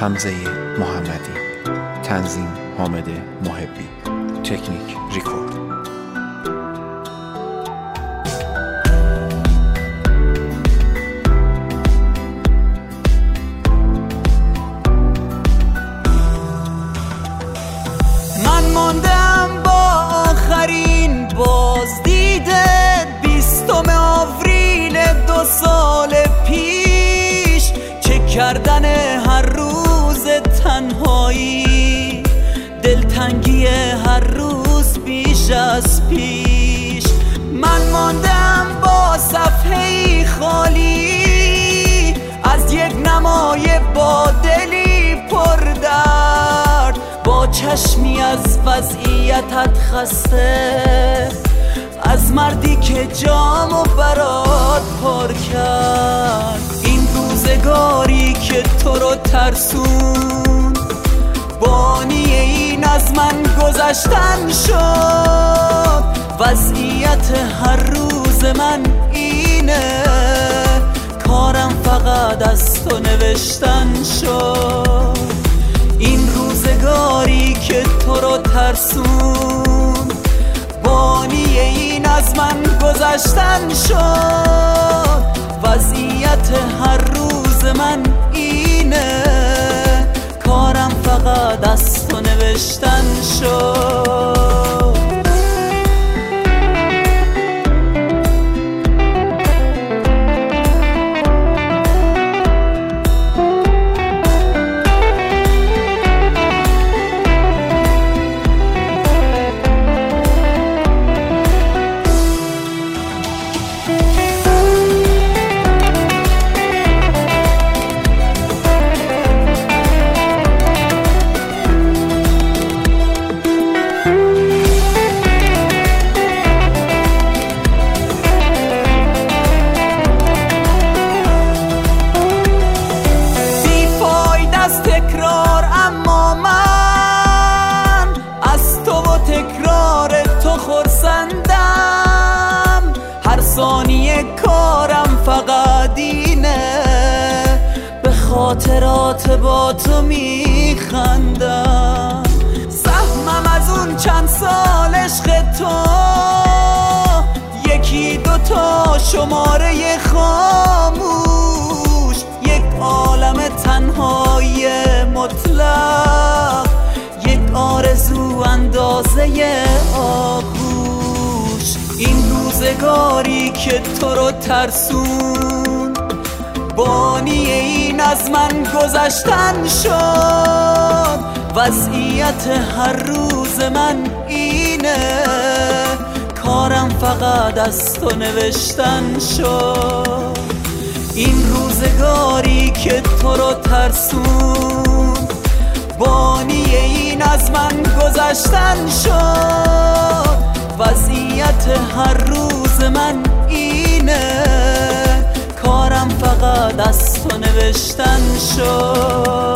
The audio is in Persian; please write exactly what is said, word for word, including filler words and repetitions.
حمزه محمدی، تنظیم حامد محبی، تکنیک ریکورد. من ماندم با آخرین بازدید بیستم آوریل دو سال پیش، چک کردن هر روز تنهایی، دلتنگی هر روز بیش از پیش. من ماندم با صفحه‌ای خالی از یک نمای با دلی پر درد، با چشمی از وضعیتت خسته، از مردی که جامو برات پر کرد. این روزگاری که تو رو ترسون، بانی این از من گذشتن شد. وضعیت هر روز من اینه، کارم فقط از تو نوشتن شد. این روزگاری که تو رو ترسون، بانی این از من گذشتن شد. وضعیت هر روز من اینه، کارم فقط از تو نوشتن شد. خرسندم هر ثانیه، کارم فقط اینه، به خاطرات با تو میخندم. سهمم از اون چند سال عشق تو، یکی دوتا شماره خاموش، یک عالم تنهایی مطلق، یک آرزو اندازه آغوش. این روزگاری که تو رو ترسون، بانی این از من گذشتن شد. وضعیت هر روز من اینه، کارم فقط از تو نوشتن شد. این روزگاری که تو رو ترسون، بانی این از من گذشتن شد. وضعیت هر روز من اینه، کارم فقط از تو نوشتن شد.